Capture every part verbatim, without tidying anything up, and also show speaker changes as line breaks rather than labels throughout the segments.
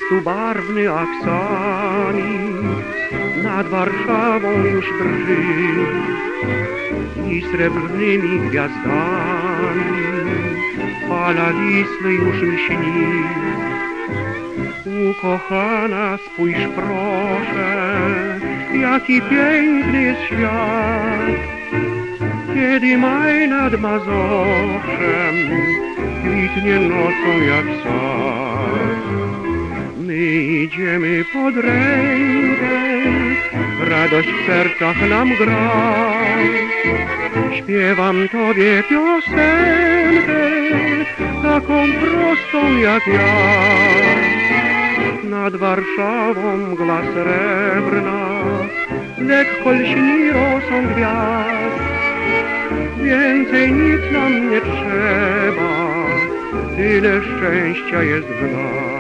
Dwudziestobarwny aksamit nad Warszawą już drży i srebrnymi gwiazdami fala Wisły już mi śni. Ukochana, spójrz proszę, jaki piękny jest świat, kiedy maj nad Mazowszem kwitnie nocą jak sad. My idziemy pod rękę, radość w sercach nam gra. Śpiewam Tobie piosenkę, taką prostą jak ja. Nad Warszawą mgła srebrna lekko lśni rosą gwiazd. Więcej nic nam nie trzeba, tyle szczęścia jest w nas.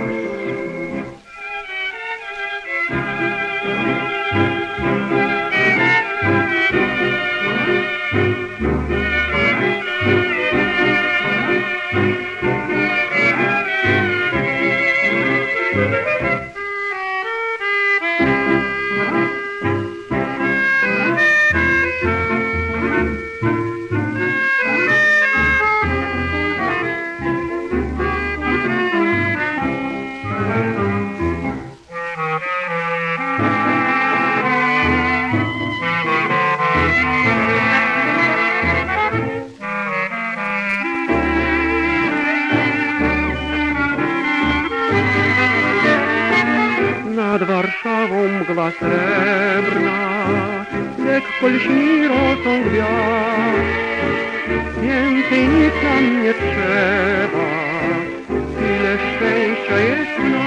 Nad Warszawą mgła srebrna lekko lśni rosą gwiazd. Więcej nic nam nie trzeba, tyle szczęścia jest w nas.